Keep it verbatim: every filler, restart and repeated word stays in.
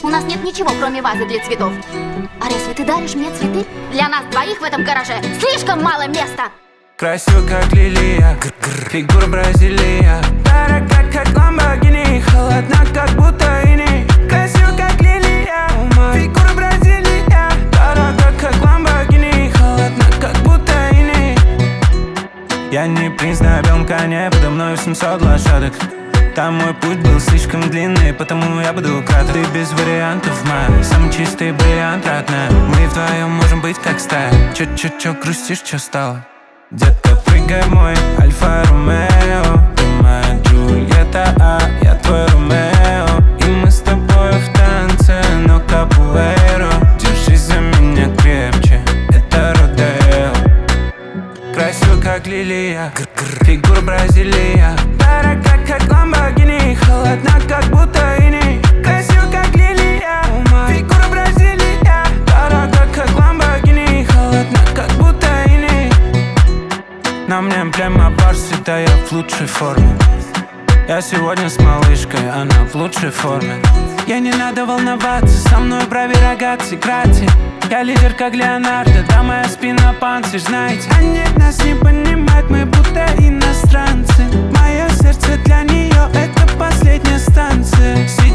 У нас нет ничего, кроме вазы для цветов. А разве ты даришь мне цветы? Для нас двоих в этом гараже слишком мало места. Красиво, как лилия, фигура Бразилия. Дорога, как Ламборгини, холодна, как будто иней. Красиво, как лилия, фигура Бразилия. Дорога, как Ламборгини, холодна, как будто иней. Я не принц на белом коне, подо мной семьсот лошадок. Там мой путь был слишком длинный, потому я буду краток. Ты без вариантов, моя, самый чистый бриллиант, родная. Мы вдвоем можем быть как стая. Чё-чё-чё, грустишь, чё стало? Детка, прыгай в мой Альфа-Ромео. Ты моя Джульетта, а я твой Ромео. И мы с тобой в танце, но капуэро. Держись за меня крепче, это Родео. Красиво, как лилия, фигура Бразилия. Дорога, как Ламборгини, холодна, как будто иней. Красиво, как лилия, фигура Бразилия. Дорога, как Ламборгини, холодна, как будто иней. На мне эмблема Барси, да я в лучшей форме. Я сегодня с малышкой, она в лучшей форме. Ей не надо волноваться, со мной брови, рогатцы, грати. Я лидер, как Леонардо, да моя спина панцирь, знаете. Они нас не понимают, мы будто иностранцы. Мое сердце для нее это последняя станция.